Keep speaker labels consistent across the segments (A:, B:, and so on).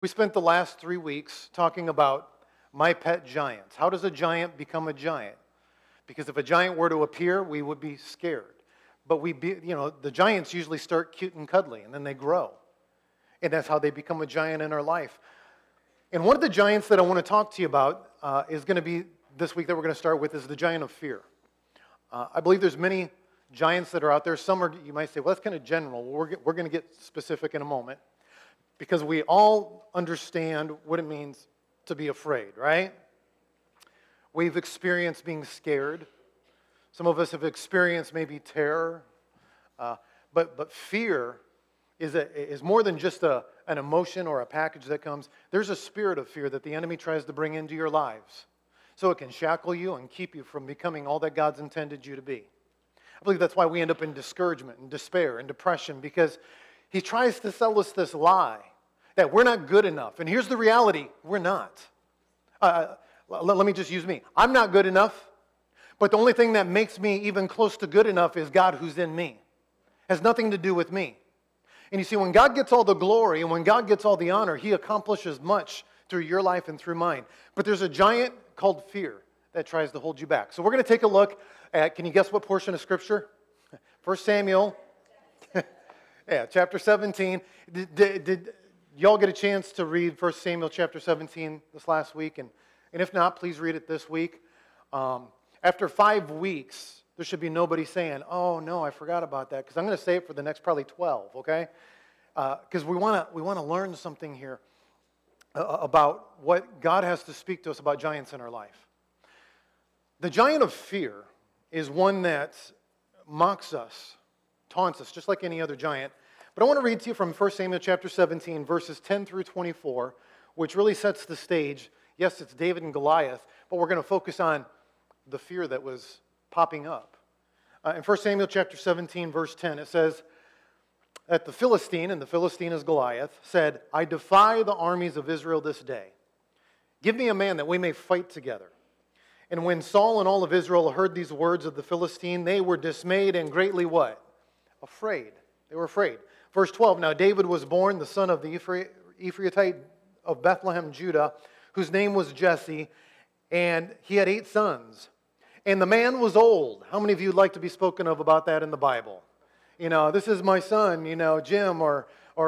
A: We spent the last 3 weeks talking about my pet giants. How does a giant become a giant? Because if a giant were to appear, we would be scared. But the giants usually start cute and cuddly, and then they grow. And that's how they become a giant in our life. And one of the giants that I want to talk to you about is going to be this week that we're going to start with is the giant of fear. I believe there's many giants that are out there. Some are, you might say, well, that's kind of general. We're going to get specific in a moment. Because we all understand what it means to be afraid, right? We've experienced being scared. Some of us have experienced maybe terror. But fear is more than just an emotion or a package that comes. There's a spirit of fear that the enemy tries to bring into your lives. So it can shackle you and keep you from becoming all that God's intended you to be. I believe that's why we end up in discouragement and despair and depression, because he tries to sell us this lie that we're not good enough. And here's the reality, we're not. Let me just use me. I'm not good enough, but the only thing that makes me even close to good enough is God who's in me. It has nothing to do with me. And you see, when God gets all the glory and when God gets all the honor, he accomplishes much through your life and through mine. But there's a giant called fear that tries to hold you back. So we're going to take a look at, can you guess what portion of Scripture? 1 Samuel, chapter 17. Did y'all get a chance to read 1 Samuel chapter 17 this last week? And if not, please read it this week. After 5 weeks, there should be nobody saying, oh, no, I forgot about that. Because I'm going to say it for the next probably 12, okay? Because we want to learn something here about what God has to speak to us about giants in our life. The giant of fear is one that mocks us, taunts us, just like any other giant. But I want to read to you from 1 Samuel chapter 17, verses 10 through 24, which really sets the stage. Yes, it's David and Goliath, but we're going to focus on the fear that was popping up. In 1 Samuel chapter 17, verse 10, it says that the Philistine, and the Philistine is Goliath, said, I defy the armies of Israel this day. Give me a man that we may fight together. And when Saul and all of Israel heard these words of the Philistine, they were dismayed and greatly what? Afraid. They were afraid. Verse 12, now David was born, the son of the Ephrathite of Bethlehem, Judah, whose name was Jesse, and he had 8 sons. And the man was old. How many of you would like to be spoken of about that in the Bible? You know, this is my son, Jim or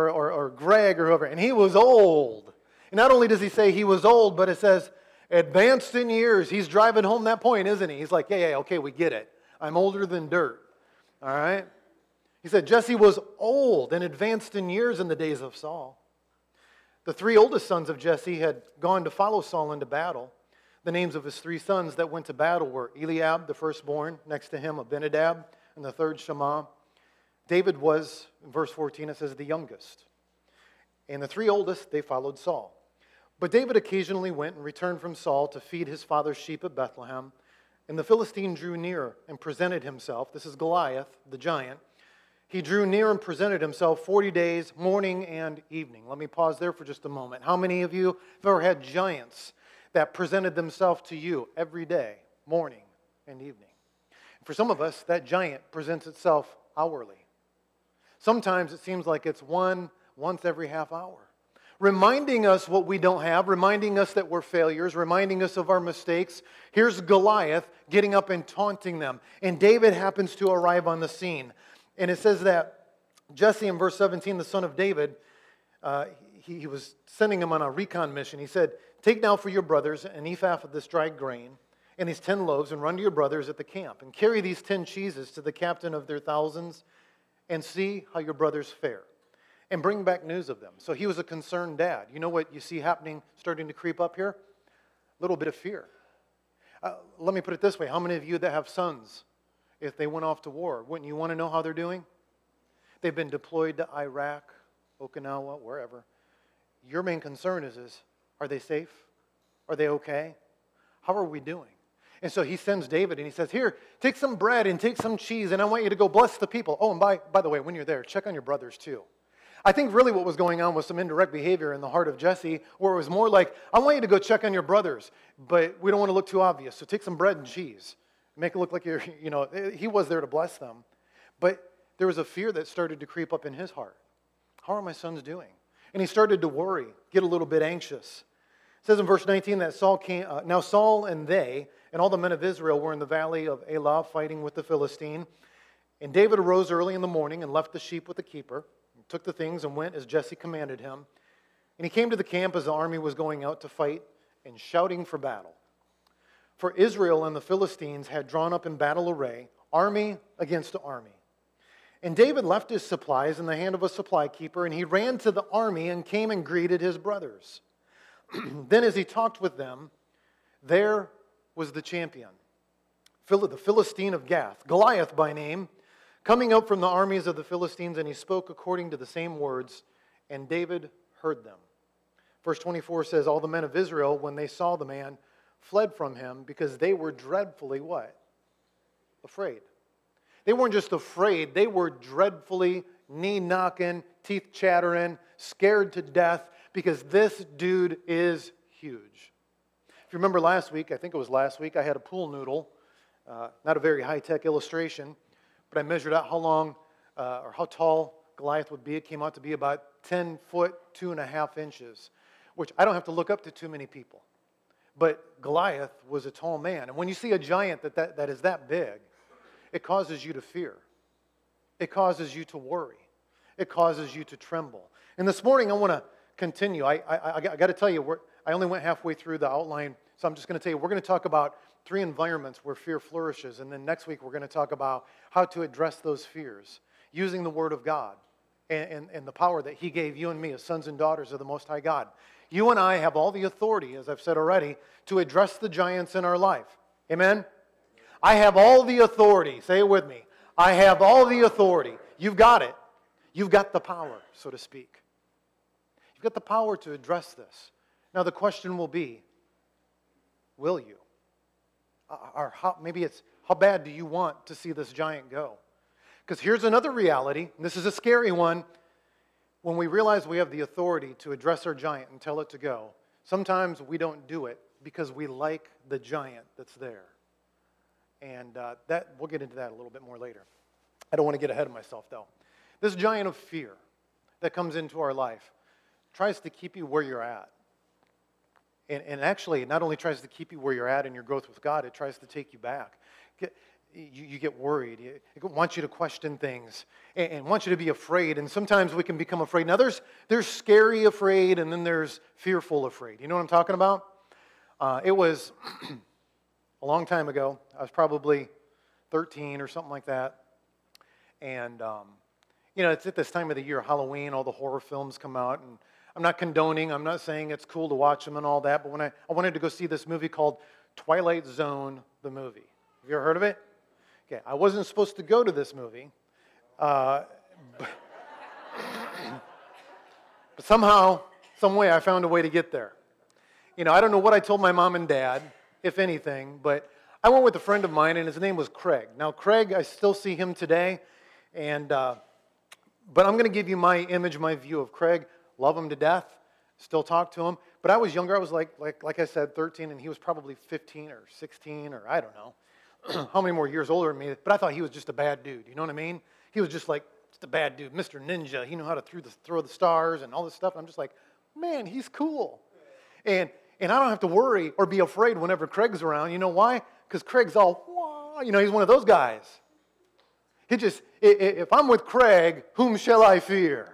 A: Greg or whoever. And he was old. And not only does he say he was old, but it says advanced in years. He's driving home that point, isn't he? He's like, yeah, okay, we get it. I'm older than dirt. All right? He said Jesse was old and advanced in years in the days of Saul. The 3 oldest sons of Jesse had gone to follow Saul into battle. The names of his 3 sons that went to battle were Eliab, the firstborn, next to him Abinadab, and the third Shammah. David was, in verse 14, it says, the youngest. And the 3 oldest, they followed Saul. But David occasionally went and returned from Saul to feed his father's sheep at Bethlehem. And the Philistine drew near and presented himself. This is Goliath, the giant. He drew near and presented himself 40 days, morning and evening. Let me pause there for just a moment. How many of you have ever had giants that presented themselves to you every day, morning and evening? For some of us, that giant presents itself hourly. Sometimes it seems like it's once every half hour, reminding us what we don't have, reminding us that we're failures, reminding us of our mistakes. Here's Goliath getting up and taunting them. And David happens to arrive on the scene. And it says that Jesse, in verse 17, the son of David, he was sending him on a recon mission. He said, take now for your brothers an ephah of this dried grain and these 10 loaves, and run to your brothers at the camp, and carry these 10 cheeses to the captain of their thousands, and see how your brothers fare, and bring back news of them. So he was a concerned dad. You know what you see happening, starting to creep up here? A little bit of fear. Let me put it this way. How many of you that have sons, if they went off to war, wouldn't you want to know how they're doing? They've been deployed to Iraq, Okinawa, wherever. Your main concern is are they safe? Are they okay? How are we doing? And so he sends David and he says, here, take some bread and take some cheese, and I want you to go bless the people. Oh, and by the way, when you're there, check on your brothers too. I think really what was going on was some indirect behavior in the heart of Jesse, where it was more like, I want you to go check on your brothers, but we don't want to look too obvious, so take some bread and cheese. Make it look like he was there to bless them. But there was a fear that started to creep up in his heart. How are my sons doing? And he started to worry, get a little bit anxious. It says in verse 19 that now Saul and they and all the men of Israel were in the valley of Elah fighting with the Philistine. And David arose early in the morning and left the sheep with the keeper, and took the things and went as Jesse commanded him. And he came to the camp as the army was going out to fight and shouting for battle. For Israel and the Philistines had drawn up in battle array, army against army. And David left his supplies in the hand of a supply keeper, and he ran to the army and came and greeted his brothers. Then as he talked with them, there was the champion, the Philistine of Gath, Goliath by name, coming up from the armies of the Philistines, and he spoke according to the same words, and David heard them. Verse 24 says, all the men of Israel, when they saw the man, fled from him because they were dreadfully what? Afraid. They weren't just afraid, they were dreadfully knee-knocking, teeth chattering, scared to death because this dude is huge. If you remember last week, I think it was last week, I had a pool noodle, not a very high-tech illustration, but I measured out how long or how tall Goliath would be. It came out to be about 10 foot, 2.5 inches, which I don't have to look up to too many people. But Goliath was a tall man. And when you see a giant that is that big, it causes you to fear. It causes you to worry. It causes you to tremble. And this morning I want to continue. I got to tell you, I only went halfway through the outline, so I'm just going to tell you, we're going to talk about 3 environments where fear flourishes. And then next week we're going to talk about how to address those fears using the Word of God and the power that He gave you and me as sons and daughters of the Most High God. You and I have all the authority, as I've said already, to address the giants in our life. Amen? I have all the authority. Say it with me. I have all the authority. You've got it. You've got the power, so to speak. You've got the power to address this. Now the question will be, will you? Or maybe it's, how bad do you want to see this giant go? Because here's another reality, and this is a scary one. When we realize we have the authority to address our giant and tell it to go, sometimes we don't do it because we like the giant that's there. And we'll get into that a little bit more later. I don't want to get ahead of myself, though. This giant of fear that comes into our life tries to keep you where you're at. And actually, it not only tries to keep you where you're at in your growth with God, it tries to take you back. You get worried. It wants you to question things and wants you to be afraid. And sometimes we can become afraid. Now, there's scary afraid, and then there's fearful afraid. You know what I'm talking about? It was a long time ago. I was probably 13 or something like that. And, it's at this time of the year, Halloween, all the horror films come out. And I'm not condoning, I'm not saying it's cool to watch them and all that. But when I wanted to go see this movie called Twilight Zone, the movie. Have you ever heard of it? Okay, I wasn't supposed to go to this movie. But somehow, some way, I found a way to get there. I don't know what I told my mom and dad, if anything, but I went with a friend of mine, and his name was Craig. Now, Craig, I still see him today, but I'm going to give you my image, my view of Craig. Love him to death, still talk to him. But I was younger. I was like I said, 13, and he was probably 15 or 16, or I don't know how many more years older than me. But I thought he was just a bad dude. You know what I mean? He was just like just a bad dude, Mr. Ninja. He knew how to throw the stars and all this stuff. And I'm just like, man, he's cool. And I don't have to worry or be afraid whenever Craig's around. You know why? Because Craig's all, wah, he's one of those guys. If I'm with Craig, whom shall I fear?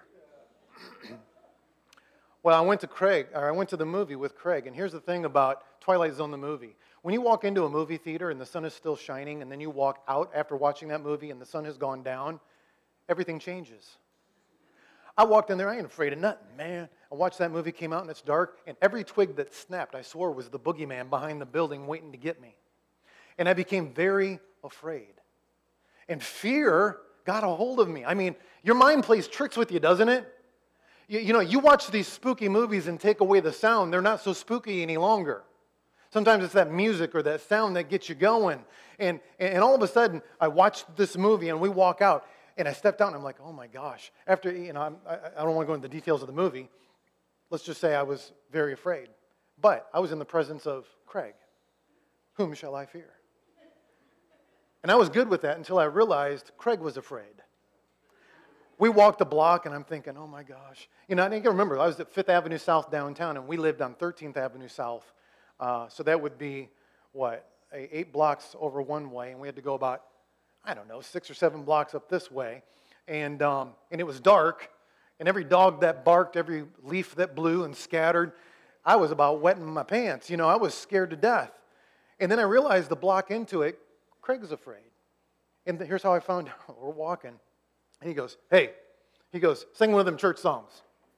A: Well, I went to the movie with Craig, and here's the thing about Twilight Zone, the movie. When you walk into a movie theater and the sun is still shining, and then you walk out after watching that movie and the sun has gone down, everything changes. I walked in there, I ain't afraid of nothing, man. I watched that movie, came out, and it's dark, and every twig that snapped, I swore, was the boogeyman behind the building waiting to get me. And I became very afraid. And fear got a hold of me. I mean, your mind plays tricks with you, doesn't it? You watch these spooky movies and take away the sound, they're not so spooky any longer. Sometimes it's that music or that sound that gets you going. And all of a sudden, I watched this movie and we walk out, and I stepped out and I'm like, oh my gosh. After, I don't want to go into the details of the movie. Let's just say I was very afraid. But I was in the presence of Craig. Whom shall I fear? And I was good with that until I realized Craig was afraid. we walked the block, and I'm thinking, oh my gosh. You know, I think I remember, I was at 5th Avenue South downtown, and we lived on 13th Avenue South. So that would be, 8 blocks over one way, and we had to go about, 6 or 7 blocks up this way. And it was dark, and every dog that barked, every leaf that blew and scattered, I was about wetting my pants. You know, I was scared to death. And then I realized the block into it, Craig's afraid. And here's how I found out. We're walking. And he goes, hey, sing one of them church songs.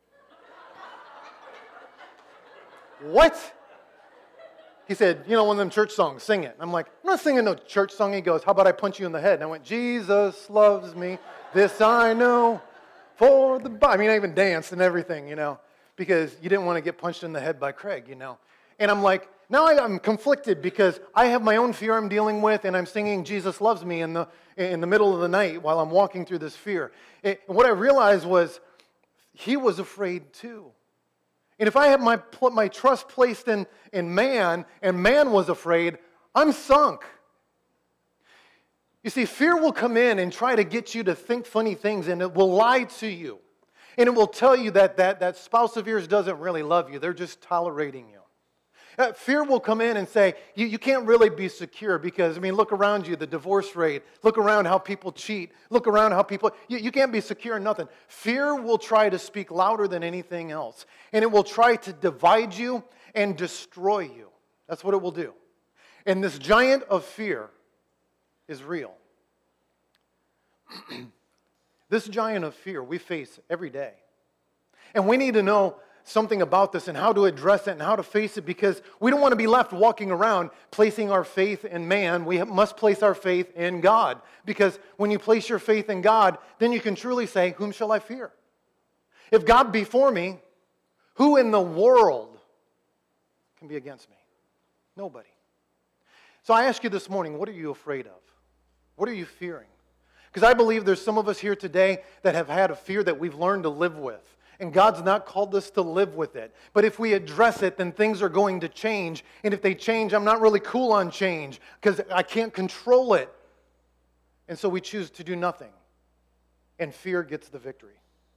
A: What? He said, one of them church songs, sing it. I'm like, I'm not singing no church song. He goes, how about I punch you in the head? And I went, Jesus loves me, this I know, for the... I mean, I even danced and everything, because you didn't want to get punched in the head by Craig, And I'm like, now I'm conflicted because I have my own fear I'm dealing with, and I'm singing Jesus loves me in the middle of the night while I'm walking through this fear. And what I realized was he was afraid too. And if I have my trust placed in man, and man was afraid, I'm sunk. You see, fear will come in and try to get you to think funny things, and it will lie to you. And it will tell you that spouse of yours doesn't really love you. They're just tolerating you. Fear will come in and say, you can't really be secure because, look around you, the divorce rate. Look around how people cheat. Look around how people... You can't be secure in nothing. Fear will try to speak louder than anything else. And it will try to divide you and destroy you. That's what it will do. And this giant of fear is real. This giant of fear we face every day. And we need to know something about this and how to address it and how to face it, because we don't want to be left walking around placing our faith in man. We must place our faith in God, because when you place your faith in God, then you can truly say, whom shall I fear? If God be for me, who in the world can be against me? Nobody. So I ask you this morning, what are you afraid of? What are you fearing? Because I believe there's some of us here today that have had a fear that we've learned to live with. And God's not called us to live with it. But if we address it, then things are going to change. And if they change, I'm not really cool on change because I can't control it. And so we choose to do nothing. And fear gets the victory.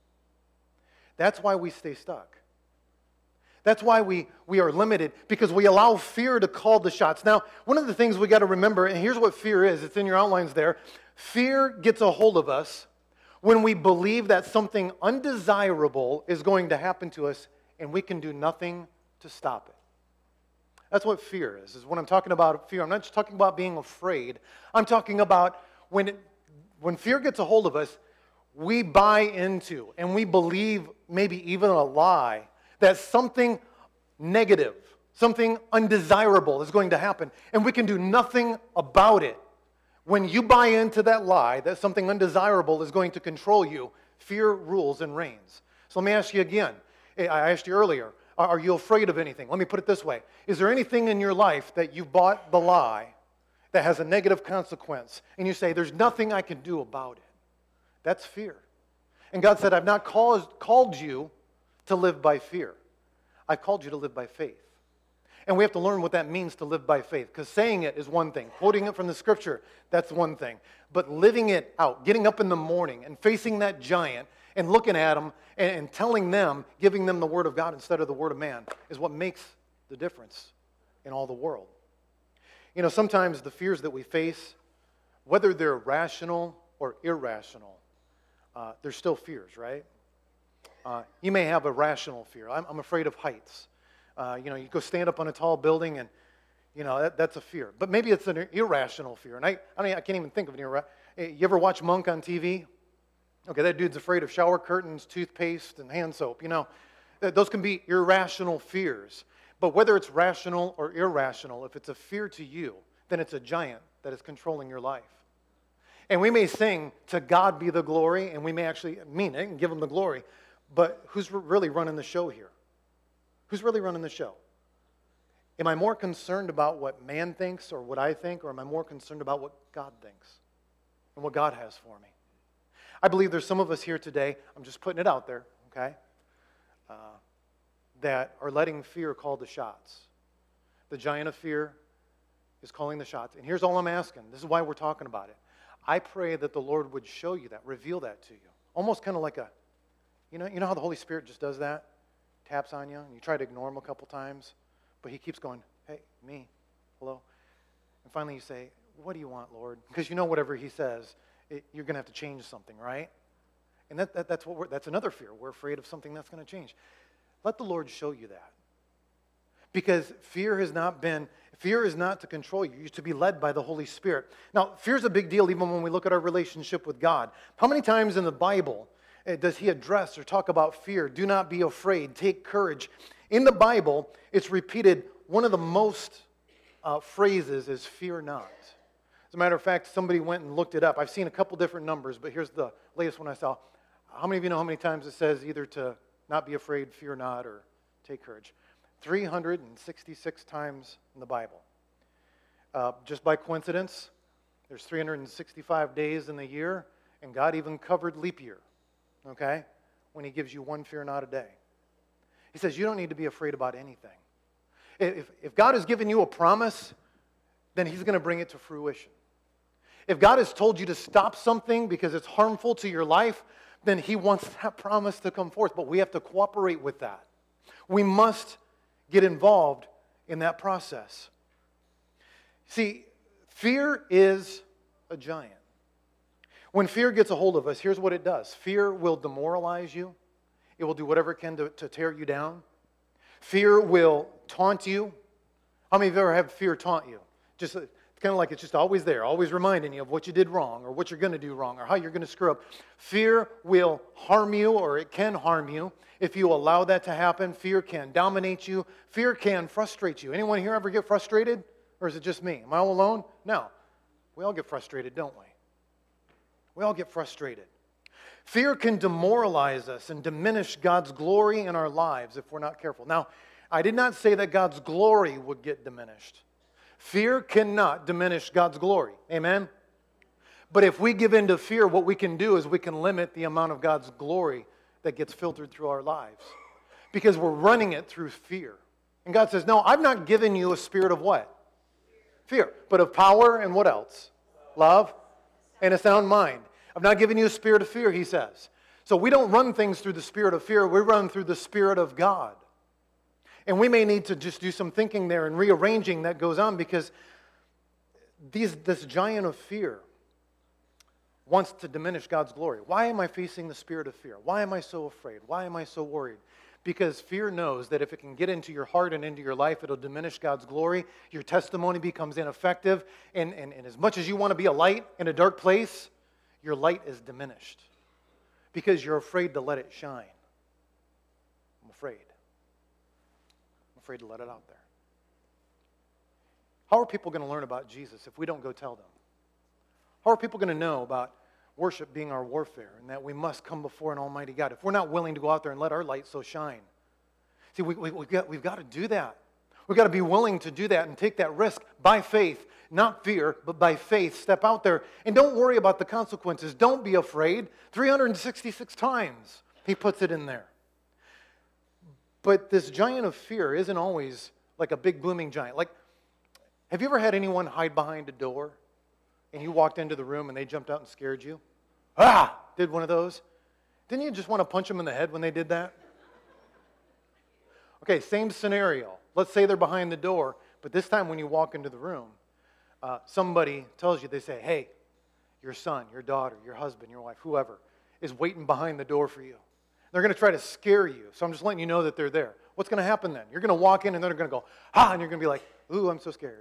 A: That's why we stay stuck. That's why we are limited, because we allow fear to call the shots. Now, one of the things we got to remember, and here's what fear is. It's in your outlines there. Fear gets a hold of us when we believe that something undesirable is going to happen to us and we can do nothing to stop it. That's what fear is when I'm talking about fear. I'm not just talking about being afraid. I'm talking about when fear gets a hold of us, we buy into and we believe maybe even a lie that something negative, something undesirable is going to happen, and we can do nothing about it. When you buy into that lie that something undesirable is going to control you, fear rules and reigns. So let me ask you again. I asked you earlier, are you afraid of anything? Let me put it this way. Is there anything in your life that you bought the lie that has a negative consequence, and you say, there's nothing I can do about it? That's fear. And God said, I've not called you to live by fear. I've called you to live by faith. And we have to learn what that means to live by faith, because saying it is one thing. Quoting it from the Scripture, that's one thing. But living it out, getting up in the morning and facing that giant and looking at them and telling them, giving them the Word of God instead of the Word of man, is what makes the difference in all the world. Sometimes the fears that we face, whether they're rational or irrational, they're still fears, right? You may have a rational fear. I'm afraid of heights. You go stand up on a tall building and, that's a fear. But maybe it's an irrational fear. And I can't even think of an irrational. You ever watch Monk on TV? Okay, that dude's afraid of shower curtains, toothpaste, and hand soap. Those can be irrational fears. But whether it's rational or irrational, if it's a fear to you, then it's a giant that is controlling your life. And we may sing, to God be the glory, and we may actually mean it and give him the glory. But who's really running the show here? Who's really running the show? Am I more concerned about what man thinks or what I think, or am I more concerned about what God thinks and what God has for me? I believe there's some of us here today, I'm just putting it out there, okay, that are letting fear call the shots. The giant of fear is calling the shots. And here's all I'm asking. This is why we're talking about it. I pray that the Lord would show you that, reveal that to you. almost kind of like you know how the Holy Spirit just does that? Taps on you, and you try to ignore him a couple times, but he keeps going, hey, me, hello. And finally you say, what do you want, Lord? Because you know whatever he says, you're going to have to change something, right? And that's another fear. We're afraid of something that's going to change. Let the Lord show you that. Because fear is not to control you. You're to be led by the Holy Spirit. Now, fear's a big deal even when we look at our relationship with God. How many times in the Bible does he address or talk about fear? Do not be afraid. Take courage. In the Bible, it's repeated. One of the most phrases is fear not. As a matter of fact, somebody went and looked it up. I've seen a couple different numbers, but here's the latest one I saw. How many of you know how many times it says either to not be afraid, fear not, or take courage? 366 times in the Bible. Just by coincidence, there's 365 days in the year, and God even covered leap year, okay, when he gives you one fear not a day. He says you don't need to be afraid about anything. If God has given you a promise, then he's going to bring it to fruition. If God has told you to stop something because it's harmful to your life, then he wants that promise to come forth, but we have to cooperate with that. We must get involved in that process. See, fear is a giant. When fear gets a hold of us, here's what it does. Fear will demoralize you. It will do whatever it can to tear you down. Fear will taunt you. How many of you ever had fear taunt you? Just it's kind of like it's just always there, always reminding you of what you did wrong or what you're going to do wrong or how you're going to screw up. Fear will harm you, or it can harm you. If you allow that to happen, fear can dominate you. Fear can frustrate you. Anyone here ever get frustrated? Or is it just me? Am I all alone? No. We all get frustrated, don't we? We all get frustrated. Fear can demoralize us and diminish God's glory in our lives if we're not careful. Now, I did not say that God's glory would get diminished. Fear cannot diminish God's glory. Amen? But if we give in to fear, what we can do is we can limit the amount of God's glory that gets filtered through our lives. Because we're running it through fear. And God says, no, I've not given you a spirit of what? Fear. But of power and what else? Love and a sound mind. I've not given you a spirit of fear, he says. So we don't run things through the spirit of fear. We run through the Spirit of God. And we may need to just do some thinking there and rearranging that goes on, because this giant of fear wants to diminish God's glory. Why am I facing the spirit of fear? Why am I so afraid? Why am I so worried? Because fear knows that if it can get into your heart and into your life, it'll diminish God's glory. Your testimony becomes ineffective. And as much as you want to be a light in a dark place, your light is diminished because you're afraid to let it shine. I'm afraid. I'm afraid to let it out there. How are people going to learn about Jesus if we don't go tell them? How are people going to know about worship being our warfare and that we must come before an almighty God if we're not willing to go out there and let our light so shine? See, we've got to do that. We've got to be willing to do that and take that risk by faith, not fear, but by faith. Step out there and don't worry about the consequences. Don't be afraid. 366 times he puts it in there. But this giant of fear isn't always like a big booming giant. Like, have you ever had anyone hide behind a door and you walked into the room and they jumped out and scared you? Ah! Did one of those? Didn't you just want to punch them in the head when they did that? Okay, same scenario. Let's say they're behind the door, but this time when you walk into the room, somebody tells you, they say, hey, your son, your daughter, your husband, your wife, whoever, is waiting behind the door for you. They're going to try to scare you, so I'm just letting you know that they're there. What's going to happen then? You're going to walk in and they're going to go, ah, and you're going to be like, ooh, I'm so scared.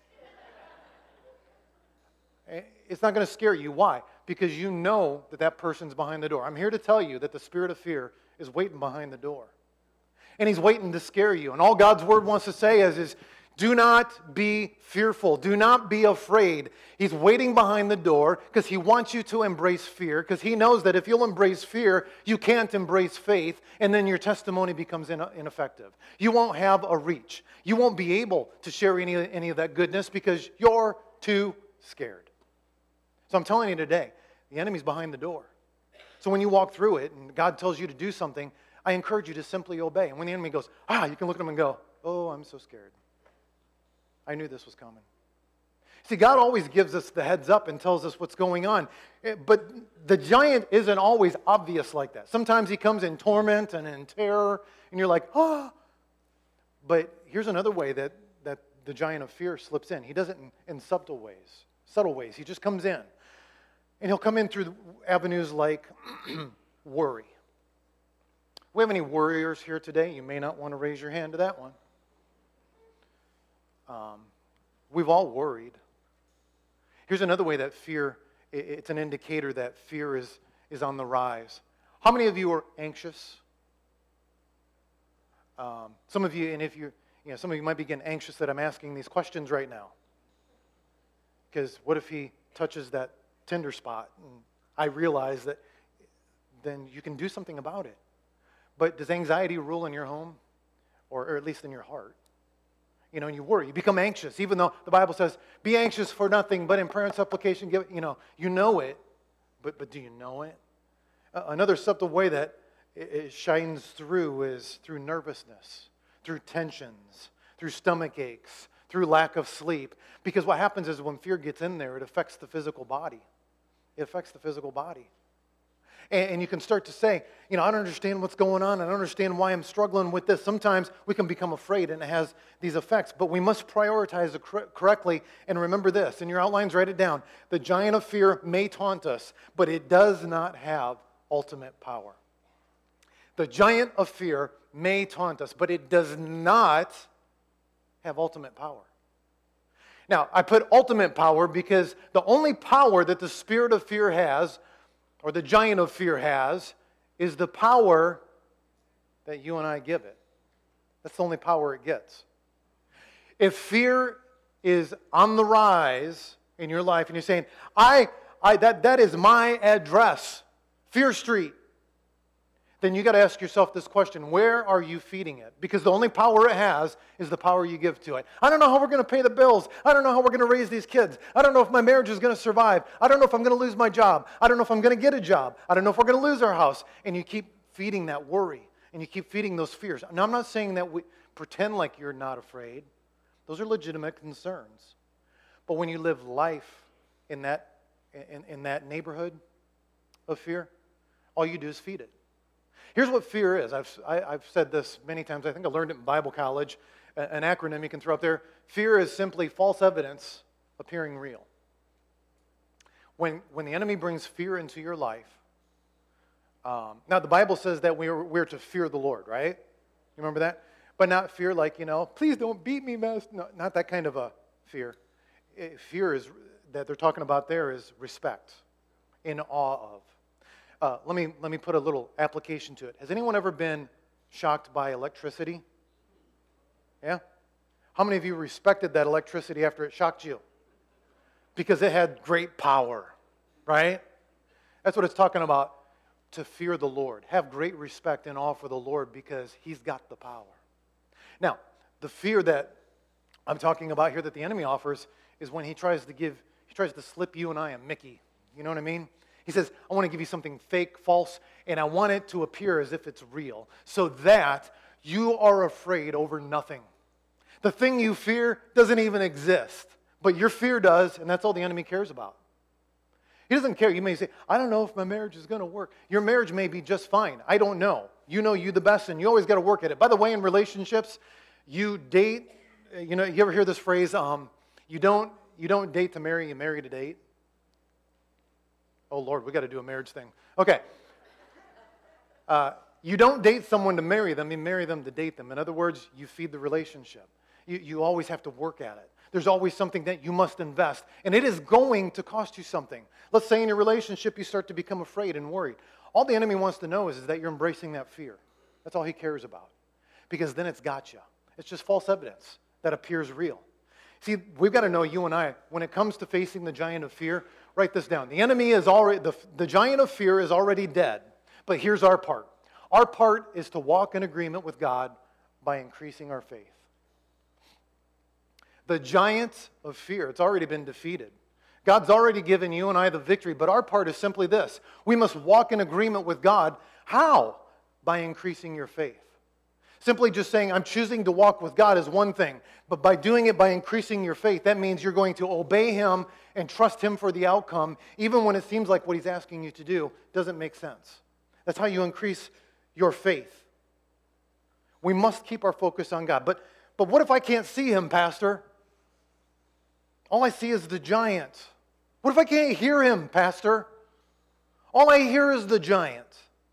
A: It's not going to scare you. Why? Because you know that that person's behind the door. I'm here to tell you that the spirit of fear is waiting behind the door. And he's waiting to scare you. And all God's word wants to say is do not be fearful. Do not be afraid. He's waiting behind the door because he wants you to embrace fear, because he knows that if you'll embrace fear, you can't embrace faith, and then your testimony becomes ineffective. You won't have a reach. You won't be able to share any of that goodness because you're too scared. So I'm telling you today, the enemy's behind the door. So when you walk through it and God tells you to do something, I encourage you to simply obey. And when the enemy goes, you can look at him and go, oh, I'm so scared. I knew this was coming. See, God always gives us the heads up and tells us what's going on. But the giant isn't always obvious like that. Sometimes he comes in torment and in terror, and you're like, ah. But here's another way that the giant of fear slips in. He does it in subtle ways. He just comes in. And he'll come in through avenues like worry. We have any worriers here today? You may not want to raise your hand to that one. We've all worried. Here's another way that fear, it's an indicator that fear is on the rise. How many of you are anxious? Some of you, and if some of you might be getting anxious that I'm asking these questions right now. Because what if he touches that tender spot? And I realize that then you can do something about it. But does anxiety rule in your home? Or at least in your heart? And you worry. You become anxious, even though the Bible says, be anxious for nothing, but in prayer and supplication, give it, you know it. But do you know it? Another subtle way that it shines through is through nervousness, through tensions, through stomach aches, through lack of sleep. Because what happens is when fear gets in there, it affects the physical body. It affects the physical body. And you can start to say, I don't understand what's going on. I don't understand why I'm struggling with this. Sometimes we can become afraid and it has these effects. But we must prioritize it correctly. And remember this. In your outlines, write it down. The giant of fear may taunt us, but it does not have ultimate power. The giant of fear may taunt us, but it does not have ultimate power. Now, I put ultimate power because the only power that the spirit of fear has, or the giant of fear has, is the power that you and I give it. That's the only power it gets. If fear is on the rise in your life and you're saying, that is my address, Fear Street, then you got to ask yourself this question: where are you feeding it? Because the only power it has is the power you give to it. I don't know how we're going to pay the bills. I don't know how we're going to raise these kids. I don't know if my marriage is going to survive. I don't know if I'm going to lose my job. I don't know if I'm going to get a job. I don't know if we're going to lose our house. And you keep feeding that worry, and you keep feeding those fears. Now, I'm not saying that we pretend like you're not afraid. Those are legitimate concerns. But when you live life in that neighborhood of fear, all you do is feed it. Here's what fear is. I've said this many times. I think I learned it in Bible college. An acronym you can throw up there. Fear is simply false evidence appearing real. When the enemy brings fear into your life, now the Bible says that we're to fear the Lord, right? You remember that? But not fear like, please don't beat me, Master. No, not that kind of a fear. Fear is that they're talking about there is respect, in awe of. Let me put a little application to it. Has anyone ever been shocked by electricity? Yeah? How many of you respected that electricity after it shocked you? Because it had great power, right? That's what it's talking about, to fear the Lord. Have great respect and awe for the Lord because He's got the power. Now, the fear that I'm talking about here that the enemy offers is when he tries to slip you and I a Mickey. You know what I mean? He says, I want to give you something fake, false, and I want it to appear as if it's real, so that you are afraid over nothing. The thing you fear doesn't even exist, but your fear does, and that's all the enemy cares about. He doesn't care. You may say, I don't know if my marriage is going to work. Your marriage may be just fine. I don't know. You know you the best, and you always got to work at it. By the way, in relationships, you date, you ever hear this phrase, you don't date to marry, you marry to date? Oh, Lord, we got to do a marriage thing. Okay. You don't date someone to marry them, you marry them to date them. In other words, you feed the relationship. You always have to work at it. There's always something that you must invest, and it is going to cost you something. Let's say in your relationship you start to become afraid and worried. All the enemy wants to know is that you're embracing that fear. That's all he cares about, because then it's got you. It's just false evidence that appears real. See, we've got to know, you and I, when it comes to facing the giant of fear, write this down. The enemy is already, the giant of fear is already dead. But here's our part. Our part is to walk in agreement with God by increasing our faith. The giant of fear, it's already been defeated. God's already given you and I the victory, but our part is simply this. We must walk in agreement with God. How? By increasing your faith. Simply just saying, I'm choosing to walk with God is one thing. But by doing it, by increasing your faith, that means you're going to obey Him and trust Him for the outcome, even when it seems like what He's asking you to do doesn't make sense. That's how you increase your faith. We must keep our focus on God. But what if I can't see Him, Pastor? All I see is the giant. What if I can't hear Him, Pastor? All I hear is the giant.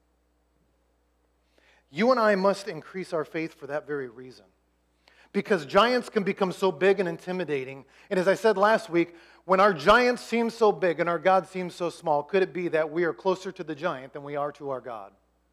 A: You and I must increase our faith for that very reason. Because giants can become so big and intimidating. And as I said last week, when our giants seem so big and our God seems so small, could it be that we are closer to the giant than we are to our God?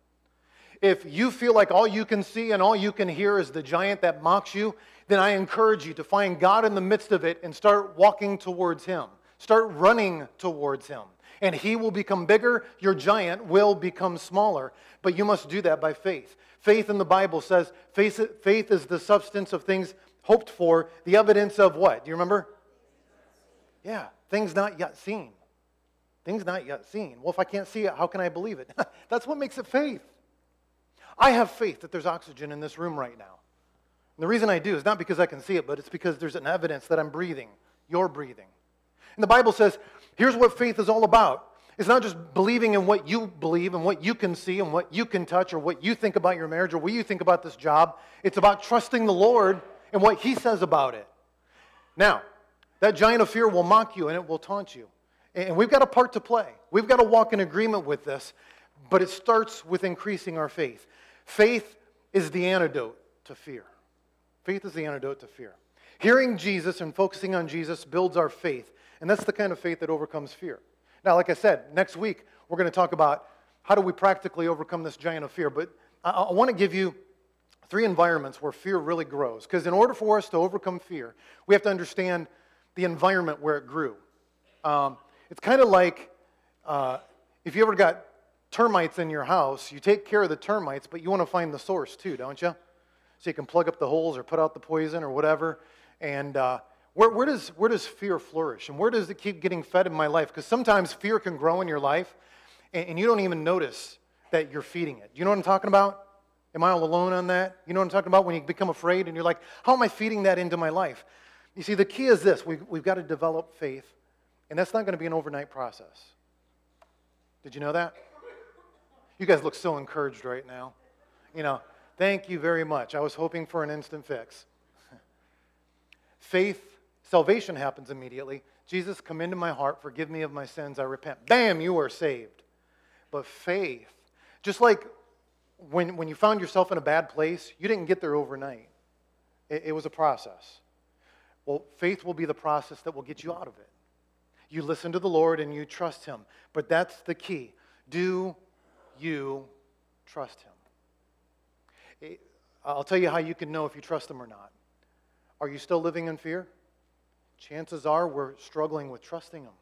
A: If you feel like all you can see and all you can hear is the giant that mocks you, then I encourage you to find God in the midst of it and start walking towards Him. Start running towards Him. And He will become bigger, your giant will become smaller. But you must do that by faith. Faith in the Bible says, faith is the substance of things hoped for, the evidence of what? Do you remember? Yeah, things not yet seen. Things not yet seen. Well, if I can't see it, how can I believe it? That's what makes it faith. I have faith that there's oxygen in this room right now. And the reason I do is not because I can see it, but it's because there's an evidence that I'm breathing. You're breathing. And the Bible says, here's what faith is all about. It's not just believing in what you believe and what you can see and what you can touch or what you think about your marriage or what you think about this job. It's about trusting the Lord and what He says about it. Now, that giant of fear will mock you and it will taunt you. And we've got a part to play. We've got to walk in agreement with this, but it starts with increasing our faith. Faith is the antidote to fear. Faith is the antidote to fear. Hearing Jesus and focusing on Jesus builds our faith, and that's the kind of faith that overcomes fear. Now, like I said, next week we're going to talk about how do we practically overcome this giant of fear, but I want to give you 3 environments where fear really grows, because in order for us to overcome fear, we have to understand the environment where it grew. It's kind of like if you ever got termites in your house, you take care of the termites, but you want to find the source too, don't you? So you can plug up the holes or put out the poison or whatever. And where does fear flourish? And where does it keep getting fed in my life? Because sometimes fear can grow in your life, and you don't even notice that you're feeding it. Do you know what I'm talking about? Am I all alone on that? You know what I'm talking about? When you become afraid and you're like, how am I feeding that into my life? You see, the key is this. We've got to develop faith, and that's not going to be an overnight process. Did you know that? You guys look so encouraged right now. You know, thank you very much. I was hoping for an instant fix. Faith, salvation happens immediately. Jesus, come into my heart, forgive me of my sins, I repent. Bam, you are saved. But faith, just like when you found yourself in a bad place, you didn't get there overnight. It was a process. Well, faith will be the process that will get you out of it. You listen to the Lord and you trust Him. But that's the key. Do you trust Him? I'll tell you how you can know if you trust Him or not. Are you still living in fear? Chances are we're struggling with trusting Him.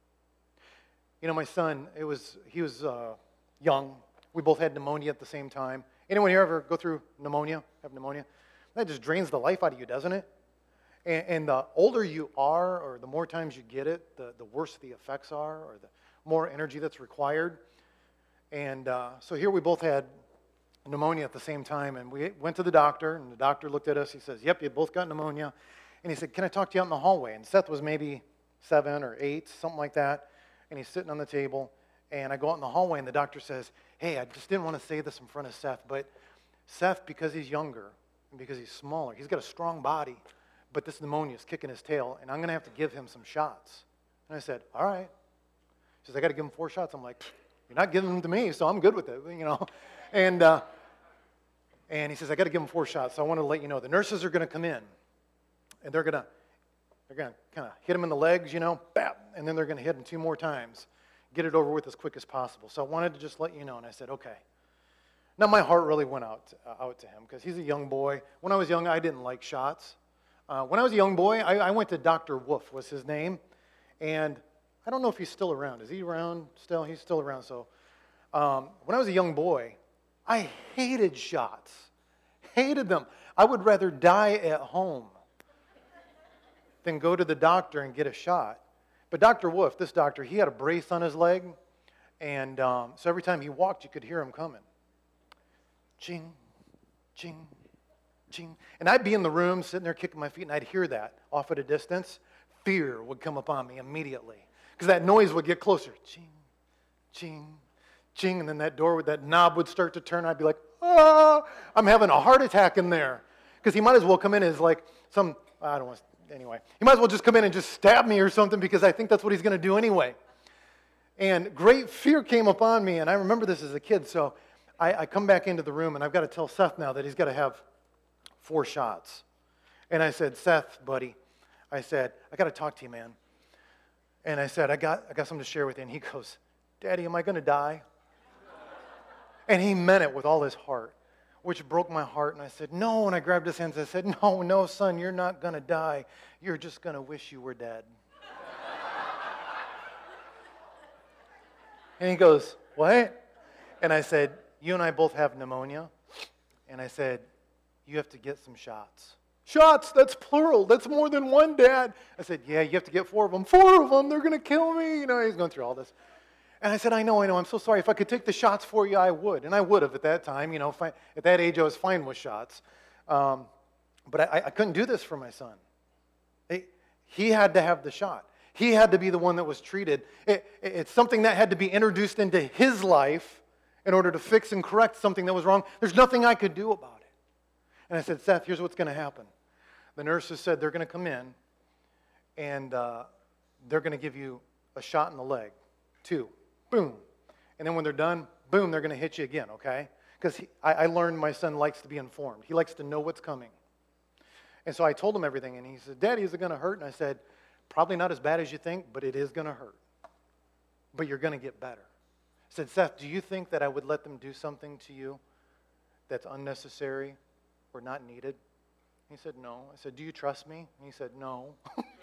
A: You know, my son, he was young. We both had pneumonia at the same time. Anyone here ever go through pneumonia, have pneumonia? That just drains the life out of you, doesn't it? And the older you are, or the more times you get it, the worse the effects are, or the more energy that's required. And so here we both had pneumonia at the same time, and we went to the doctor, and the doctor looked at us. He says, yep, you both got pneumonia. And he said, can I talk to you out in the hallway? And Seth was maybe 7 or 8, something like that, and he's sitting on the table, and I go out in the hallway, and the doctor says, hey, I just didn't want to say this in front of Seth, but Seth, because he's younger and because he's smaller, he's got a strong body, but this pneumonia is kicking his tail, and I'm going to have to give him some shots. And I said, all right. He says, I got to give him 4 shots. I'm like, you're not giving them to me, so I'm good with it, you know. And he says, I got to give him 4 shots, so I want to let you know. The nurses are going to come in, and they're going to kind of hit him in the legs, you know, bap, and then they're going to hit him 2 more times, get it over with as quick as possible. So I wanted to just let you know, and I said, okay. Now my heart really went out to him because he's a young boy. When I was young, I didn't like shots. When I was a young boy, I went to Dr. Wolf was his name, and I don't know if he's still around. Is he around still? He's still around. So when I was a young boy, I hated shots. Hated them. I would rather die at home than go to the doctor and get a shot. But Dr. Wolf, this doctor, he had a brace on his leg, and so every time he walked, you could hear him coming. Ching, ching, ching. And I'd be in the room sitting there kicking my feet, and I'd hear that off at a distance. Fear would come upon me immediately because that noise would get closer. Ching, ching, ching. And then that knob would start to turn. I'd be like, oh, I'm having a heart attack in there. Because he might as well come in as like I don't want to, anyway. He might as well just come in and just stab me or something because I think that's what he's going to do anyway. And great fear came upon me, and I remember this as a kid, so I come back into the room, and I've got to tell Seth now that he's got to have 4 shots. And I said, Seth, buddy, I said, I got to talk to you, man. And I said, I got something to share with you. And he goes, Daddy, am I going to die? And he meant it with all his heart, which broke my heart. And I said, no. And I grabbed his hands and I said, no, son, you're not going to die. You're just going to wish you were dead. And he goes, what? And I said, you and I both have pneumonia. And I said, you have to get some shots. Shots, that's plural. That's more than one, Dad. I said, yeah, you have to get 4 of them. 4 of them, they're going to kill me. You know, he's going through all this. And I said, I know, I'm so sorry. If I could take the shots for you, I would. And I would have at that time. You know, at that age, I was fine with shots. But I couldn't do this for my son. He had to have the shot. He had to be the one that was treated. It's something that had to be introduced into his life in order to fix and correct something that was wrong. There's nothing I could do about it. And I said, Seth, here's what's going to happen. The nurses said they're going to come in, and they're going to give you a shot in the leg. 2. Boom. And then when they're done, boom, they're going to hit you again, okay? Because I learned my son likes to be informed. He likes to know what's coming. And so I told him everything, and he said, Daddy, is it going to hurt? And I said, probably not as bad as you think, but it is going to hurt. But you're going to get better. I said, Seth, do you think that I would let them do something to you that's unnecessary or not needed? He said, no. I said, do you trust me? And he said, no.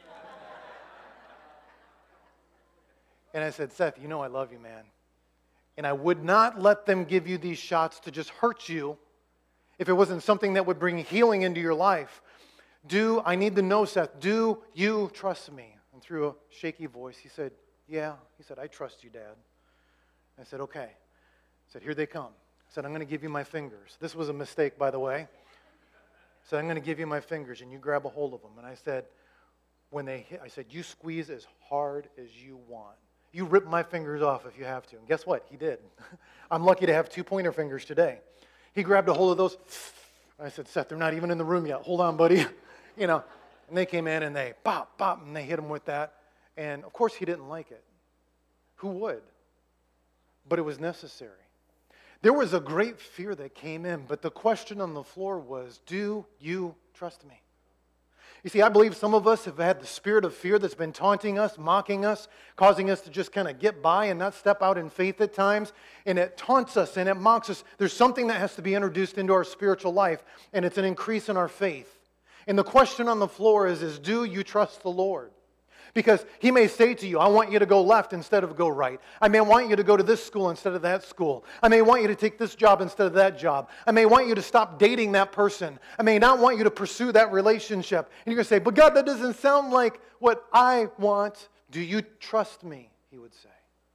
A: And I said, Seth, you know I love you, man. And I would not let them give you these shots to just hurt you if it wasn't something that would bring healing into your life. I need to know, Seth, do you trust me? And through a shaky voice, he said, yeah. He said, I trust you, Dad. I said, okay. I said, here they come. I said, I'm going to give you my fingers. This was a mistake, by the way. I said, I'm going to give you my fingers, and you grab a hold of them. And I said, when they hit, I said, you squeeze as hard as you want. You rip my fingers off if you have to. And guess what? He did. I'm lucky to have 2 pointer fingers today. He grabbed a hold of those. I said, Seth, they're not even in the room yet. Hold on, buddy. You know, and they came in and they bop, bop, and they hit him with that. And, of course, he didn't like it. Who would? But it was necessary. There was a great fear that came in, but the question on the floor was, do you trust me? You see, I believe some of us have had the spirit of fear that's been taunting us, mocking us, causing us to just kind of get by and not step out in faith at times. And it taunts us and it mocks us. There's something that has to be introduced into our spiritual life, and it's an increase in our faith. And the question on the floor is do you trust the Lord? Because He may say to you, I want you to go left instead of go right. I may want you to go to this school instead of that school. I may want you to take this job instead of that job. I may want you to stop dating that person. I may not want you to pursue that relationship. And you're going to say, but God, that doesn't sound like what I want. Do you trust me? He would say.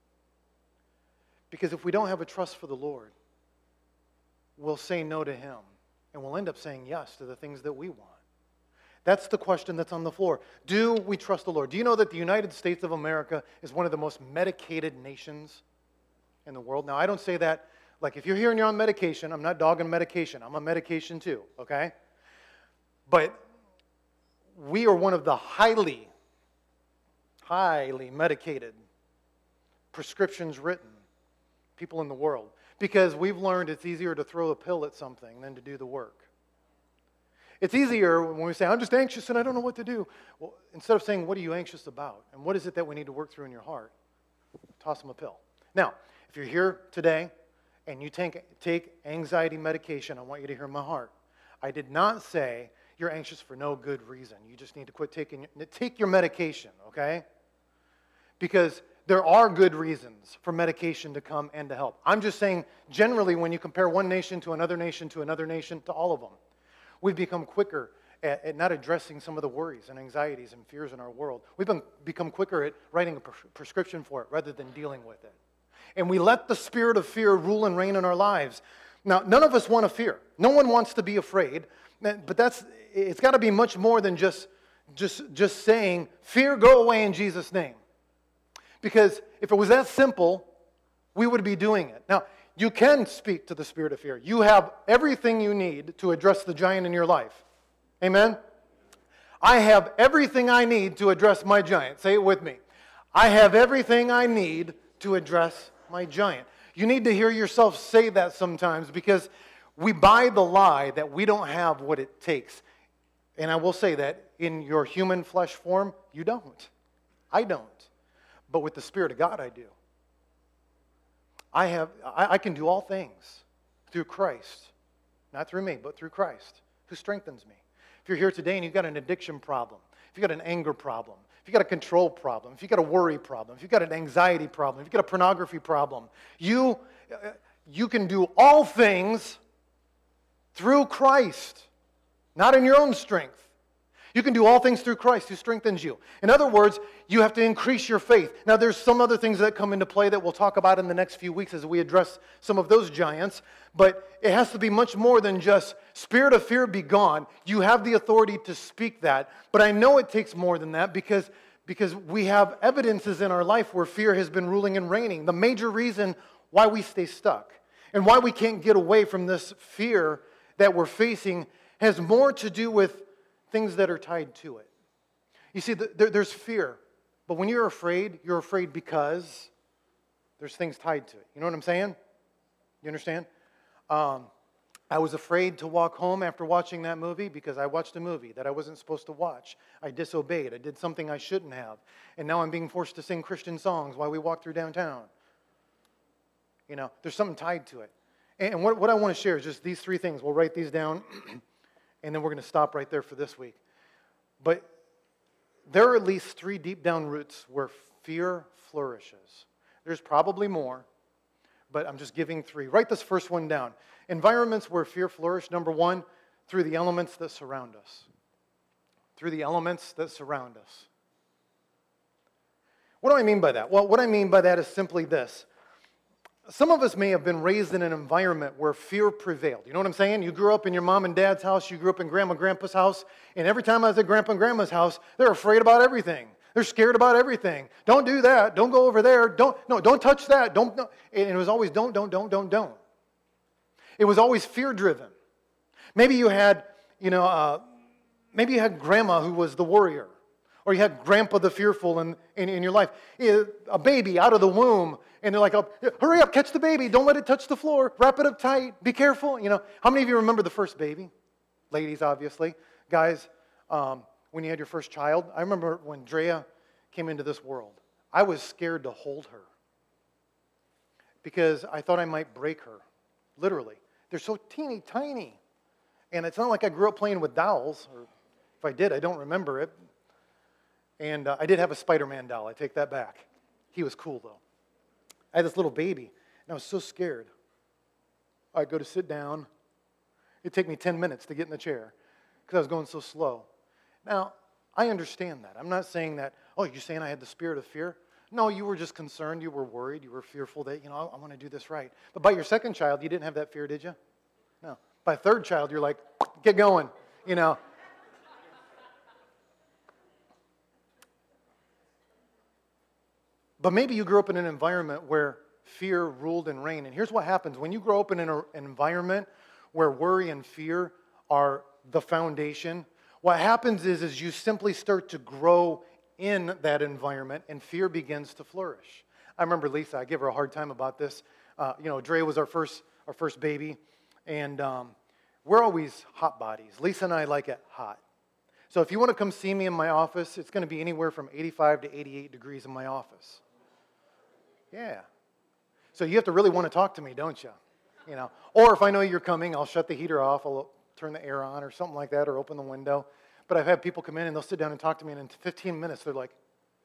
A: Because if we don't have a trust for the Lord, we'll say no to Him. And we'll end up saying yes to the things that we want. That's the question that's on the floor. Do we trust the Lord? Do you know that the United States of America is one of the most medicated nations in the world? Now, I don't say that, like if you're here and you're on medication, I'm not dogging medication. I'm on medication too, okay? But we are one of the highly medicated, prescriptions written people in the world because we've learned it's easier to throw a pill at something than to do the work. It's easier when we say, I'm just anxious and I don't know what to do. Well, instead of saying, what are you anxious about? And what is it that we need to work through in your heart? Toss them a pill. Now, if you're here today and you take anxiety medication, I want you to hear my heart. I did not say you're anxious for no good reason. You just need to take your medication, okay? Because there are good reasons for medication to come and to help. I'm just saying, generally, when you compare one nation to another nation to another nation, to all of them, we've become quicker at not addressing some of the worries and anxieties and fears in our world. We've become quicker at writing a prescription for it rather than dealing with it. And we let the spirit of fear rule and reign in our lives. Now, none of us want to fear. No one wants to be afraid. But it's got to be much more than just saying, fear, go away in Jesus' name. Because if it was that simple, we would be doing it. Now, you can speak to the spirit of fear. You have everything you need to address the giant in your life. Amen? I have everything I need to address my giant. Say it with me. I have everything I need to address my giant. You need to hear yourself say that sometimes because we buy the lie that we don't have what it takes. And I will say that in your human flesh form, you don't. I don't. But with the Spirit of God, I do. I can do all things through Christ. Not through me, but through Christ, who strengthens me. If you're here today and you've got an addiction problem, if you've got an anger problem, if you've got a control problem, if you've got a worry problem, if you've got an anxiety problem, if you've got a pornography problem, you can do all things through Christ, not in your own strength. You can do all things through Christ who strengthens you. In other words, you have to increase your faith. Now, there's some other things that come into play that we'll talk about in the next few weeks as we address some of those giants, but it has to be much more than just, spirit of fear, be gone. You have the authority to speak that, but I know it takes more than that because we have evidences in our life where fear has been ruling and reigning. The major reason why we stay stuck and why we can't get away from this fear that we're facing has more to do with things that are tied to it. You see, there's fear, but when you're afraid because there's things tied to it. You know what I'm saying? You understand? I was afraid to walk home after watching that movie because I watched a movie that I wasn't supposed to watch. I disobeyed. I did something I shouldn't have. And now I'm being forced to sing Christian songs while we walk through downtown. You know, there's something tied to it. And what I want to share is just these three things. We'll write these down, and then we're going to stop right there for this week. But there are at least three deep down roots where fear flourishes. There's probably more, but I'm just giving three. Write this first one down. Environments where fear flourishes, number one, through the elements that surround us. Through the elements that surround us. What do I mean by that? Well, what I mean by that is simply this. Some of us may have been raised in an environment where fear prevailed. You know what I'm saying? You grew up in your mom and dad's house, you grew up in grandma and grandpa's house, and every time I was at grandpa and grandma's house, they're afraid about everything. They're scared about everything. Don't do that. Don't go over there. Don't touch that. Don't. And it was always don't. It was always fear-driven. Maybe you had, maybe you had grandma who was the worrier, or you had grandpa the fearful in your life. A baby out of the womb, and they're like, oh, hurry up, catch the baby. Don't let it touch the floor. Wrap it up tight. Be careful. How many of you remember the first baby? Ladies, obviously. Guys, when you had your first child. I remember when Drea came into this world. I was scared to hold her because I thought I might break her, literally. They're so teeny tiny. And it's not like I grew up playing with dolls, or if I did, I don't remember it. And I did have a Spider-Man doll. I take that back. He was cool, though. I had this little baby, and I was so scared. I'd go to sit down. It'd take me 10 minutes to get in the chair because I was going so slow. Now, I understand that. I'm not saying that, oh, you're saying I had the spirit of fear? No, you were just concerned. You were worried. You were fearful that, I want to do this right. But by your second child, you didn't have that fear, did you? No. By third child, you're like, get going, But maybe you grew up in an environment where fear ruled and reigned. And here's what happens. When you grow up in an environment where worry and fear are the foundation, what happens is you simply start to grow in that environment and fear begins to flourish. I remember Lisa, I give her a hard time about this. Dre was our first baby, and we're always hot bodies. Lisa and I like it hot. So if you want to come see me in my office, it's going to be anywhere from 85 to 88 degrees in my office. Yeah. So you have to really want to talk to me, don't you? Or if I know you're coming, I'll shut the heater off, I'll turn the air on or something like that, or open the window. But I've had people come in and they'll sit down and talk to me, and in 15 minutes they're like,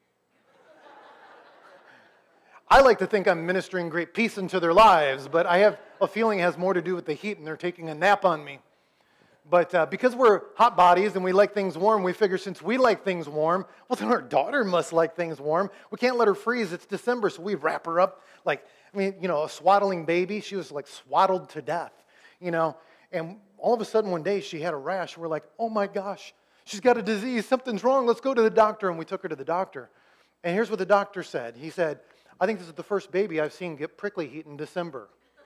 A: I like to think I'm ministering great peace into their lives, but I have a feeling it has more to do with the heat and they're taking a nap on me. But because we're hot bodies and we like things warm, we figure since we like things warm, well, then our daughter must like things warm. We can't let her freeze. It's December, so we wrap her up like, a swaddling baby. She was like swaddled to death, And all of a sudden one day she had a rash. We're like, oh my gosh, she's got a disease. Something's wrong. Let's go to the doctor. And we took her to the doctor. And here's what the doctor said. He said, I think this is the first baby I've seen get prickly heat in December.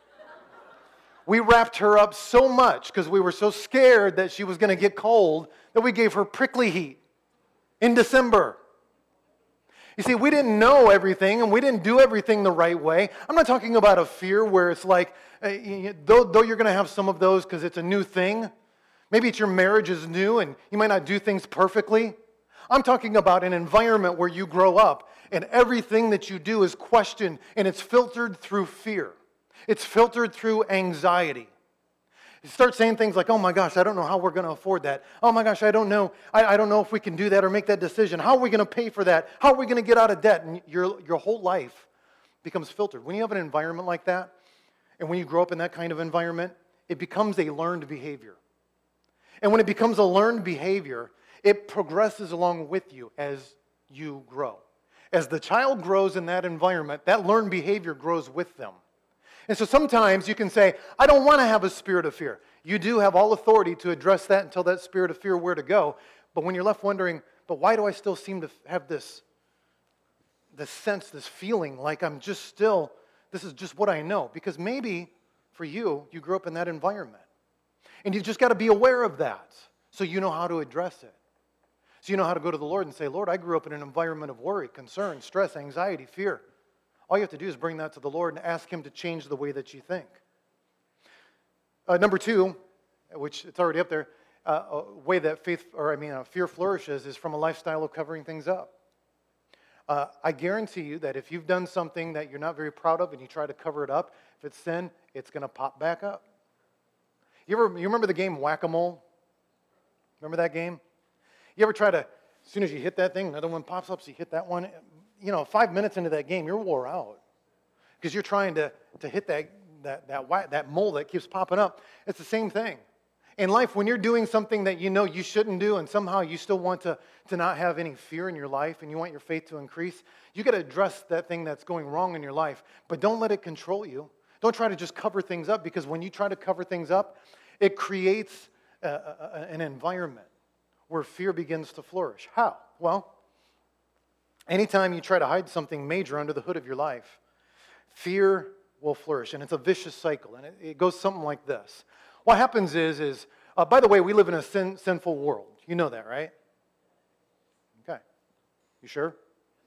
A: We wrapped her up so much because we were so scared that she was going to get cold that we gave her prickly heat in December. You see, we didn't know everything and we didn't do everything the right way. I'm not talking about a fear where it's like, though you're going to have some of those because it's a new thing. Maybe it's your marriage is new and you might not do things perfectly. I'm talking about an environment where you grow up and everything that you do is questioned and it's filtered through fear. It's filtered through anxiety. You start saying things like, oh my gosh, I don't know how we're going to afford that. Oh my gosh, I don't know. I don't know if we can do that or make that decision. How are we going to pay for that? How are we going to get out of debt? And your whole life becomes filtered. When you have an environment like that, and when you grow up in that kind of environment, it becomes a learned behavior. And when it becomes a learned behavior, it progresses along with you as you grow. As the child grows in that environment, that learned behavior grows with them. And so sometimes you can say, I don't want to have a spirit of fear. You do have all authority to address that and tell that spirit of fear where to go. But when you're left wondering, but why do I still seem to have this sense, this feeling like I'm just still, this is just what I know? Because maybe for you, you grew up in that environment. And you've just got to be aware of that so you know how to address it. So you know how to go to the Lord and say, Lord, I grew up in an environment of worry, concern, stress, anxiety, fear. All you have to do is bring that to the Lord and ask Him to change the way that you think. Number two, which it's already up there, a way that fear flourishes is from a lifestyle of covering things up. I guarantee you that if you've done something that you're not very proud of and you try to cover it up, if it's sin, it's going to pop back up. You remember the game Whack-A-Mole? Remember that game? You ever try to, as soon as you hit that thing, another one pops up, so you hit that one. 5 minutes into that game, you're wore out because you're trying to hit that mole that keeps popping up. It's the same thing. In life, when you're doing something that you know you shouldn't do and somehow you still want to not have any fear in your life and you want your faith to increase, you got to address that thing that's going wrong in your life, but don't let it control you. Don't try to just cover things up because when you try to cover things up, it creates an environment where fear begins to flourish. How? Well, anytime you try to hide something major under the hood of your life, fear will flourish, and it's a vicious cycle, and it goes something like this. What happens is by the way, we live in a sinful world. You know that, right? Okay. You sure?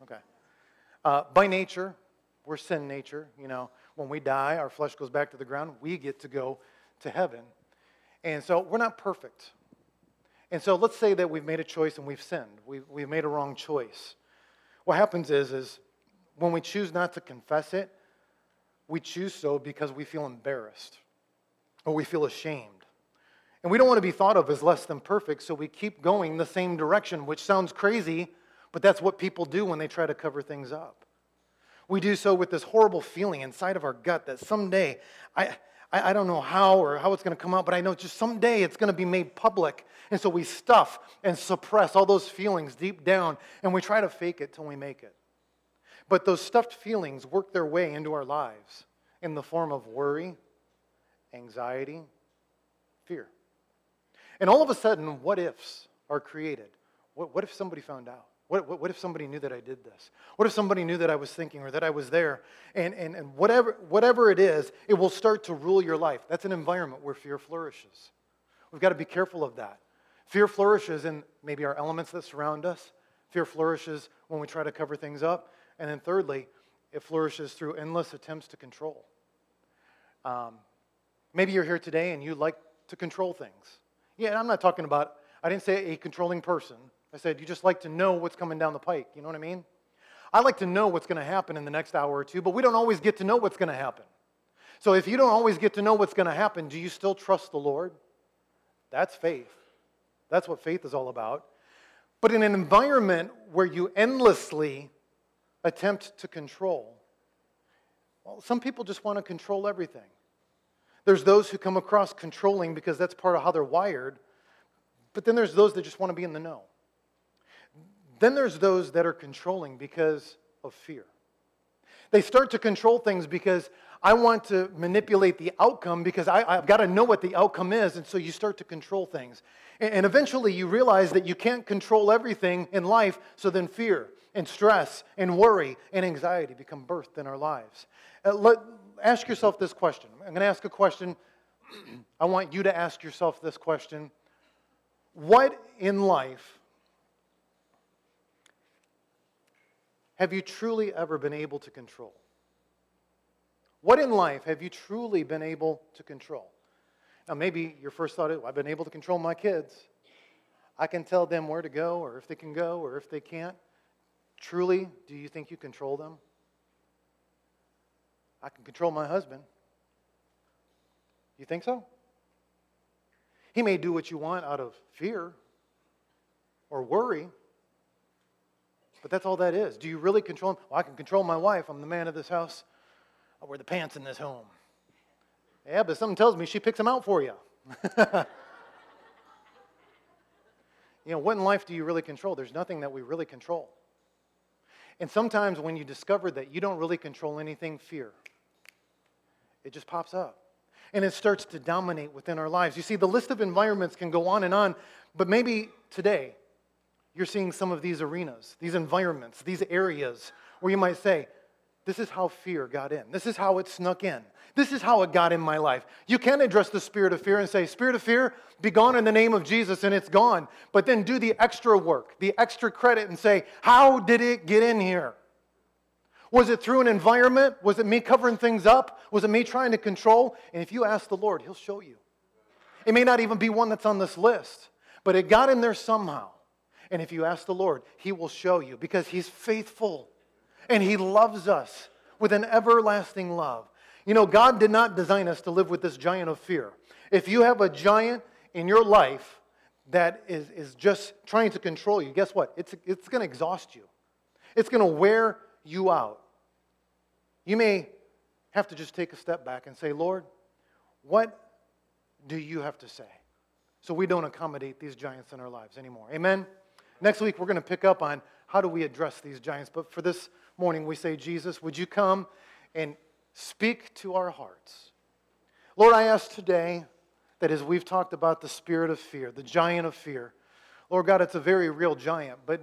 A: Okay. By nature, we're sin nature. When we die, our flesh goes back to the ground. We get to go to heaven. And so we're not perfect. And so let's say that we've made a choice and we've sinned. We've made a wrong choice. What happens is when we choose not to confess it, we choose so because we feel embarrassed or we feel ashamed. And we don't want to be thought of as less than perfect, so we keep going the same direction, which sounds crazy, but that's what people do when they try to cover things up. We do so with this horrible feeling inside of our gut that someday, I don't know how or how it's going to come out, but I know just someday it's going to be made public. And so we stuff and suppress all those feelings deep down, and we try to fake it till we make it. But those stuffed feelings work their way into our lives in the form of worry, anxiety, fear. And all of a sudden, what ifs are created. What if somebody found out? What if somebody knew that I did this? What if somebody knew that I was thinking or that I was there? And whatever it is, it will start to rule your life. That's an environment where fear flourishes. We've got to be careful of that. Fear flourishes in maybe our elements that surround us. Fear flourishes when we try to cover things up. And then thirdly, it flourishes through endless attempts to control. Maybe you're here today and you like to control things. Yeah, I'm not talking about, I didn't say a controlling person. I said you just like to know what's coming down the pike. You know what I mean? I like to know what's going to happen in the next hour or two, but we don't always get to know what's going to happen. So if you don't always get to know what's going to happen, do you still trust the Lord? That's faith. That's what faith is all about. But in an environment where you endlessly attempt to control, well, some people just want to control everything. There's those who come across controlling because that's part of how they're wired, but then there's those that just want to be in the know. Then there's those that are controlling because of fear. They start to control things because I want to manipulate the outcome because I've got to know what the outcome is, and so you start to control things. And eventually you realize that you can't control everything in life, so then fear and stress and worry and anxiety become birthed in our lives. Ask yourself this question. I'm going to ask a question. I want you to ask yourself this question. What in life have you truly ever been able to control? What in life have you truly been able to control? Now, maybe your first thought is, well, I've been able to control my kids. I can tell them where to go, or if they can go, or if they can't. Truly, do you think you control them? I can control my husband. You think so? He may do what you want out of fear or worry, but that's all that is. Do you really control him? Well, I can control my wife. I'm the man of this house. I wear the pants in this home. Yeah, but something tells me she picks them out for you. What in life do you really control? There's nothing that we really control. And sometimes when you discover that you don't really control anything, fear, it just pops up. And it starts to dominate within our lives. You see, the list of environments can go on, but maybe today you're seeing some of these arenas, these environments, these areas where you might say, this is how fear got in. This is how it snuck in. This is how it got in my life. You can address the spirit of fear and say, Spirit of fear, be gone in the name of Jesus, and it's gone. But then do the extra work, the extra credit, and say, how did it get in here? Was it through an environment? Was it me covering things up? Was it me trying to control? And if you ask the Lord, He'll show you. It may not even be one that's on this list, but it got in there somehow. And if you ask the Lord, He will show you because He's faithful. And He loves us with an everlasting love. God did not design us to live with this giant of fear. If you have a giant in your life that is just trying to control you, guess what? It's going to exhaust you. It's going to wear you out. You may have to just take a step back and say, Lord, what do you have to say? So we don't accommodate these giants in our lives anymore. Amen? Next week, we're going to pick up on how do we address these giants. But for this morning, we say, Jesus, would you come and speak to our hearts? Lord, I ask today that as we've talked about the spirit of fear, the giant of fear, Lord God, it's a very real giant, but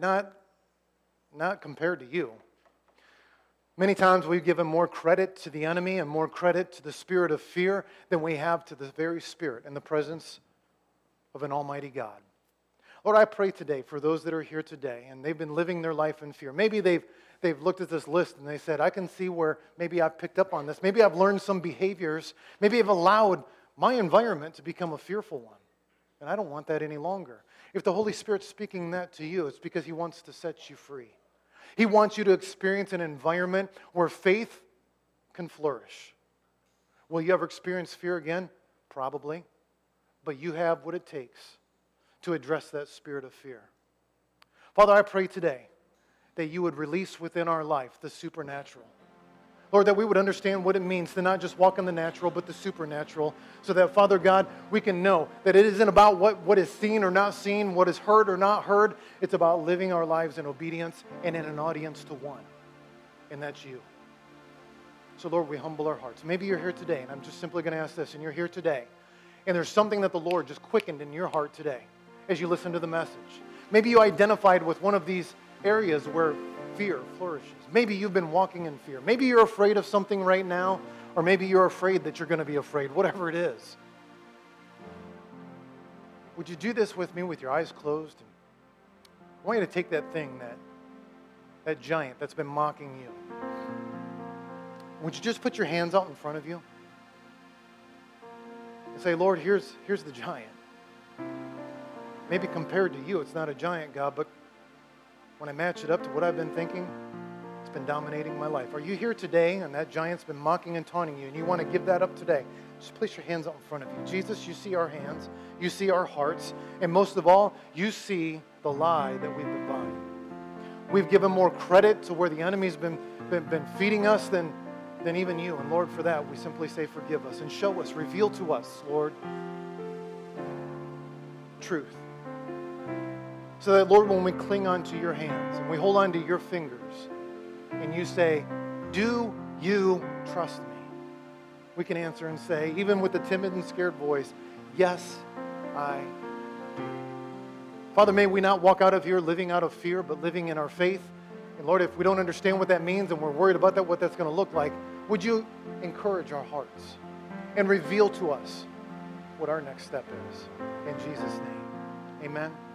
A: not compared to you. Many times we've given more credit to the enemy and more credit to the spirit of fear than we have to the very spirit and the presence of an almighty God. Lord, I pray today for those that are here today and they've been living their life in fear. Maybe they've looked at this list and they said, I can see where maybe I've picked up on this. Maybe I've learned some behaviors. Maybe I've allowed my environment to become a fearful one. And I don't want that any longer. If the Holy Spirit's speaking that to you, it's because He wants to set you free. He wants you to experience an environment where faith can flourish. Will you ever experience fear again? Probably. But you have what it takes to address that spirit of fear. Father, I pray today that you would release within our life the supernatural. Lord, that we would understand what it means to not just walk in the natural, but the supernatural, so that, Father God, we can know that it isn't about what is seen or not seen, what is heard or not heard. It's about living our lives in obedience and in an audience to one, and that's you. So, Lord, we humble our hearts. Maybe you're here today, and I'm just simply going to ask this, and you're here today, and there's something that the Lord just quickened in your heart today as you listen to the message. Maybe you identified with one of these areas where fear flourishes. Maybe you've been walking in fear. Maybe you're afraid of something right now, or maybe you're afraid that you're going to be afraid, whatever it is. Would you do this with me with your eyes closed? I want you to take that thing, that giant that's been mocking you. Would you just put your hands out in front of you and say, Lord, here's the giant. Maybe compared to you, it's not a giant, God, but when I match it up to what I've been thinking, it's been dominating my life. Are you here today and that giant's been mocking and taunting you and you want to give that up today? Just place your hands out in front of you. Jesus, you see our hands, you see our hearts, and most of all, you see the lie that we've been buying. We've given more credit to where the enemy's been feeding us than even you. And Lord, for that, we simply say forgive us and show us, reveal to us, Lord, truth. So that, Lord, when we cling onto your hands and we hold on to your fingers and you say, do you trust me? we can answer and say, even with a timid and scared voice, yes, I do. Father, may we not walk out of here living out of fear, but living in our faith. And Lord, if we don't understand what that means and we're worried about that, what that's going to look like, would you encourage our hearts and reveal to us what our next step is? In Jesus' name, amen.